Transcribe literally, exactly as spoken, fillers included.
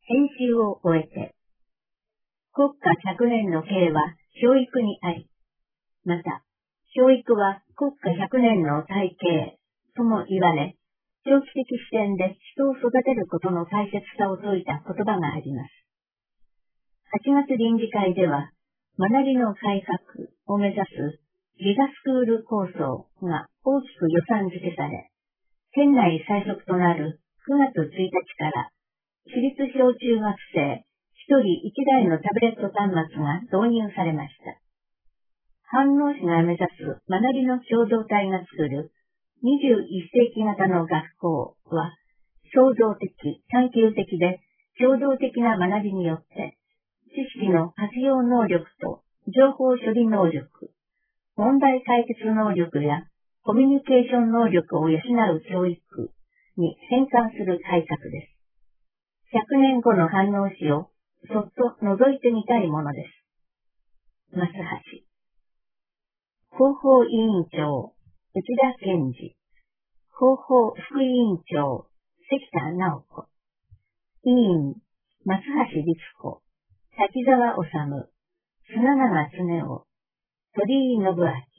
編集を終えて、国家百年の計は教育にあり、また、教育は国家百年の体系とも言われ、長期的視点で人を育てることの大切さを説いた言葉があります。はちがつ臨時会では、学びの改革を目指すギガスクール構想が大きく予算付けされ、県内最速となるくがつついたちから私立小中学生ひとりいちだいのタブレット端末が導入されました。飯能市が目指す学びの共同体が作るにじゅういっせいき型の学校は創造的、探究的で共同的な学びによって知識の活用能力と情報処理能力、問題解決能力やコミュニケーション能力を養う教育に変換する改革です。ひゃくねんごの飯能市をそっと覗いてみたいものです。松橋。広報委員長、内田健二。広報副委員長、関田直子。委員、松橋律子。滝沢治、砂永恒夫。鳥居信明。